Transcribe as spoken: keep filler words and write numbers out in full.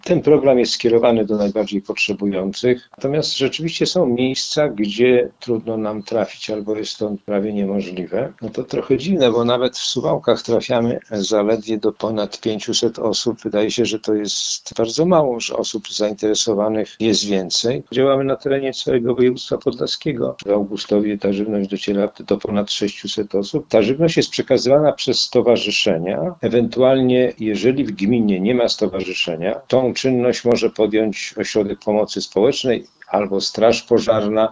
Ten program jest skierowany do najbardziej potrzebujących, natomiast rzeczywiście są miejsca, gdzie trudno nam trafić albo jest to prawie niemożliwe. No to trochę dziwne, bo nawet w Suwałkach trafiamy zaledwie do ponad pięciuset osób. Wydaje się, że to jest bardzo mało, że osób zainteresowanych jest więcej. Działamy na terenie całego województwa podlaskiego. W Augustowie ta żywność dociera do ponad sześciuset osób. Ta żywność jest przekazywana przez stowarzyszenia. Ewentualnie, jeżeli w gminie nie ma stowarzyszenia, tą czynność może podjąć Ośrodek Pomocy Społecznej albo Straż Pożarna,